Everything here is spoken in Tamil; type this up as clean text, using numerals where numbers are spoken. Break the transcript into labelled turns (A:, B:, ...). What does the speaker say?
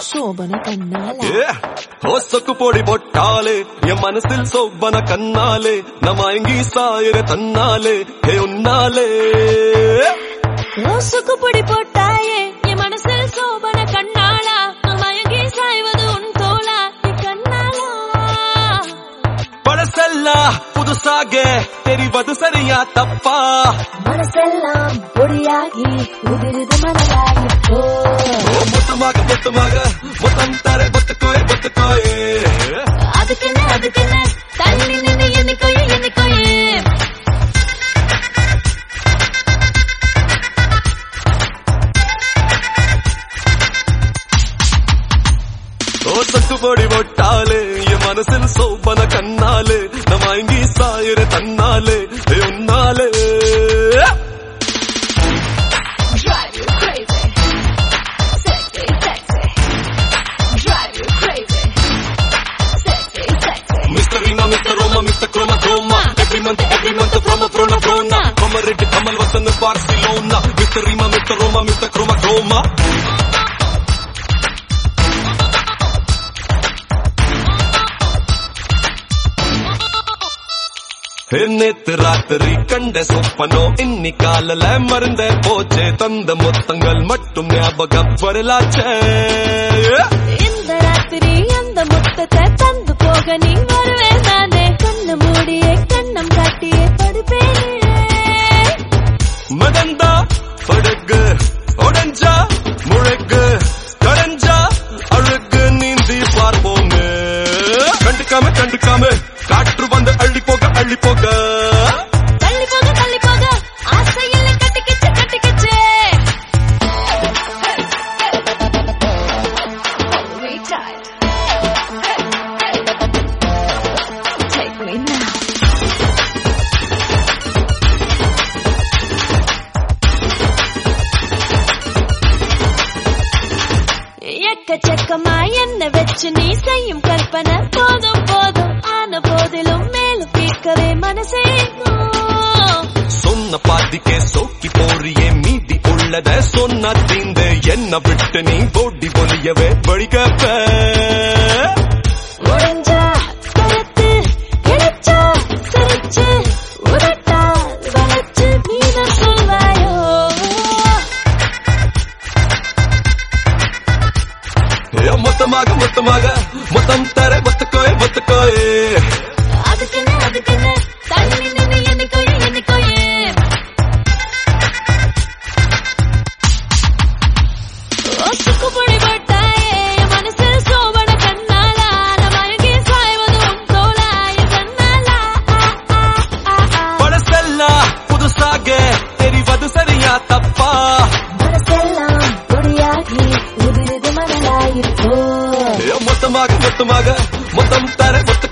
A: சோபன கண்ணாலே
B: சொக்கு போடி போட்டாலே என் மனசில் சோபன கண்ணாலே நமயங்கி சாயிர தன்னாலே உன்னாலே
A: சொக்கு பொடி போட்டாயே என் மனசில் சோபன கண்ணாளா நமயங்கி சாய்வது உன் தோளா கண்ணாலா
B: பழசெல்லா புதுசாக தெரிவது சரியா தப்பா
A: மனசெல்லாம் பொடியாகி உதிருது மனதாகி
B: மொத்தமாக மொத்தம் தர பொத்துக்கோயே
A: அதுக்குன்னு தள்ளி நின்று என்னைக்கோயே
B: சொக்கு பொடி போட்டாலே என் மனசில் சோபன கண்ணாலே நமயங்கி சாயிர தன்னாலே உன்னாலே Mr. Roma, Mr. Chroma. Every month, Frona. Come ready, Kamal Vasan, Barcelona. Mr. Rima, Mr. Roma, Mr. Chroma. நேத்து ராத்திரி கண்ட சொப்பனோ இன்னி காலல மருந்த போச்சே தந்த மொத்தங்கள் மட்டும் ஞாபகம் வரலாச்சே
A: இந்த ராத்திரி அந்த முத்தத்தை தந்து போக நீ வருவே நானே கண்ணு மூடியே கண்ணம் காட்டியே படுப்பேனே
B: மதந்தா படுகு உடஞ்சா முழகு கடைஞ்சா அழுகு நீந்தி பார்ப்போங்க கண்டுக்காம காற்று வந்து அள்ளி போக
A: ஆசையில் கட்டிக்கிச்சு Take me now. எக்கச்சக்கமா என்ன வச்சு நீ செய்யும் கற்பனை போதும் ஆன போதிலும் மேலும் கேட்கவே மனசே
B: சொன்ன பாதிக்கே சோக்கி போறியே மீதி உள்ளத சொன்ன தீந்த என்ன விட்டு நீ போட்டி பொலியவே வழிகப்ப
A: உடஞ்சா கருத்து கிடைச்சா சிரிச்சு உதட்டா வளைச்சு நீன சொல்வாயோ
B: மொத்தம் தர பொத்துக்கோயே
A: அதுக்குன்னு தள்ளி நின்று என்னைக்கோயே சொக்கு பொடி போட்டாயே மனசில் சோபன கண்ணாலா நமயங்கி சாய்வது உன் தோளா கண்ணாலா
B: பழசெல்லா புதுசாக தெரிவது சரியா தப்பா
A: மனசெல்லாம் பொடியாகி உதிருது மனதாயிருக்கோ
B: மொத்தம் தர